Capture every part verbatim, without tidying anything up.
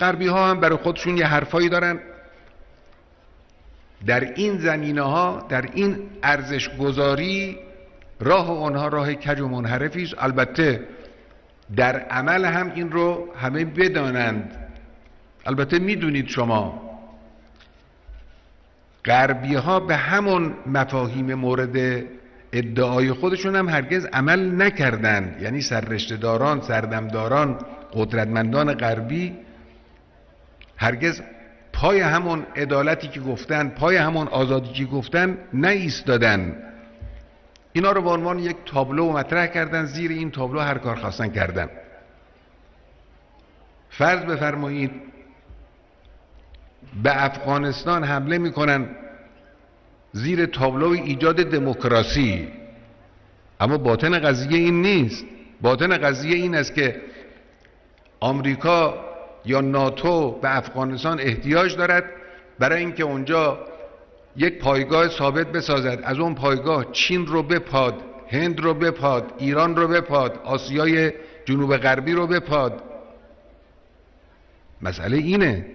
غربی ها هم برای خودشون یه حرفایی دارن. در این زمینه ها، در این ارزش گذاری، راه اونها راه کج و منحرفی است. البته در عمل هم این رو همه بدانند. البته میدونید شما غربی ها به همون مفاهیم مورد ادعای خودشون هم هرگز عمل نکردند. یعنی سررشته‌داران، سردمداران، قدرتمندان غربی هرگز پای همون عدالتی که گفتن، پای همون آزادی که گفتن نایستادن. اینا رو به عنوان یک تابلو مطرح کردن، زیر این تابلو هر کار خواستن کردن. فرض بفرمایید به افغانستان حمله میکنن زیر تابلوی ایجاد دموکراسی، اما باطن قضیه این نیست. باطن قضیه این است که آمریکا یا ناتو به افغانستان احتیاج دارد برای اینکه اونجا یک پایگاه ثابت بسازد. از اون پایگاه چین رو بپاد، هند رو بپاد، ایران رو بپاد، آسیای جنوب غربی رو بپاد. مسئله اینه.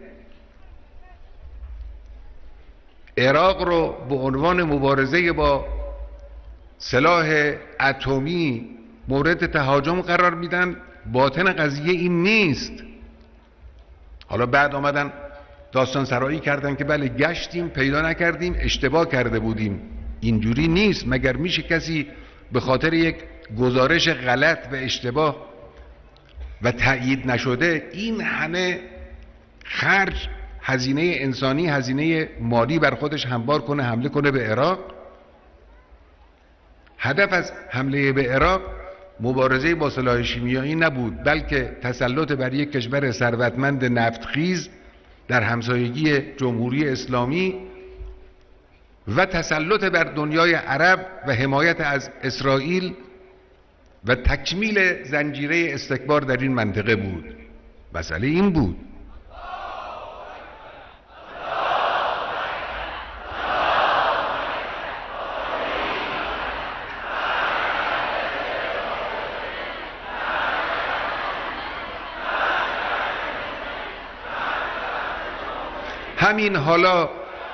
عراق رو به عنوان مبارزه با سلاح اتمی مورد تهاجم قرار میدن. باطن قضیه این نیست. حالا بعد آمدن داستان سرایی کردن که بله گشتیم پیدا نکردیم، اشتباه کرده بودیم. اینجوری نیست. مگر میشه کسی به خاطر یک گزارش غلط و اشتباه و تأیید نشده این همه خرج، هزینه انسانی، هزینه مالی بر خودش هموار کنه، حمله کنه به عراق؟ هدف از حمله به عراق مبارزه با سلاح شیمیایی نبود، بلکه تسلط بر یک کشور ثروتمند نفتخیز در همسایگی جمهوری اسلامی و تسلط بر دنیای عرب و حمایت از اسرائیل و تکمیل زنجیره استکبار در این منطقه بود. مسئله این بود. همین حالا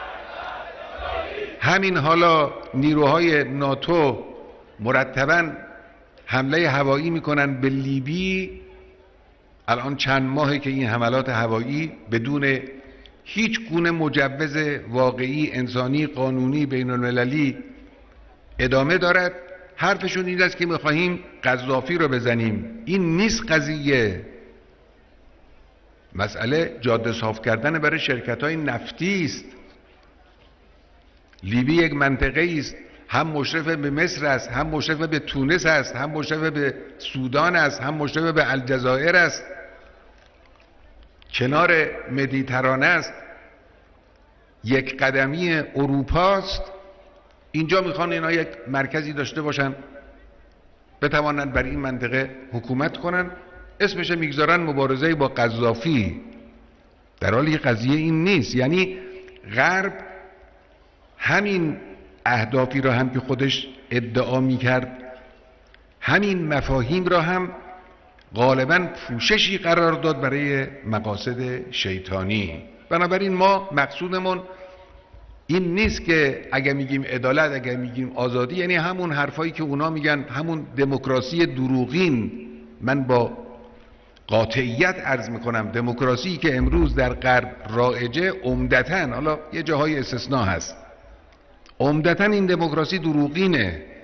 همین حالا نیروهای ناتو مرتباً حمله هوایی میکنن به لیبی. الان چند ماهه که این حملات هوایی بدون هیچ گونه مجوز واقعی انسانی قانونی بین المللی ادامه دارد. حرفشون این است که میخواهیم قذافی رو بزنیم. این نیست قضیه. مسئله جاده صاف کردن برای شرکت‌های نفتی است. لیبی یک منطقه است، هم مشرف به مصر است، هم مشرف به تونس است، هم مشرف به سودان است، هم مشرف به الجزایر است. کنار مدیترانه است، یک قدمی اروپا است. اینجا میخوان اینا یک مرکزی داشته باشن بتوانند بر این منطقه حکومت کنن. اسمش میگذارن مبارزه با قذافی، در حالی قضیه این نیست. یعنی غرب همین اهدافی را هم که خودش ادعا میکرد، همین مفاهیم را هم غالبا پوششی قرار داد برای مقاصد شیطانی. بنابراین ما مقصودمون این نیست که اگر میگیم عدالت، اگر میگیم آزادی، یعنی همون حرفایی که اونا میگن، همون دموکراسی دروغین. من با قاطعیت عرض میکنم دموکراسی که امروز در غرب رایجه عمدتاً، حالا یه جاهای استثناء هست، عمدتاً این دموکراسی دروغینه.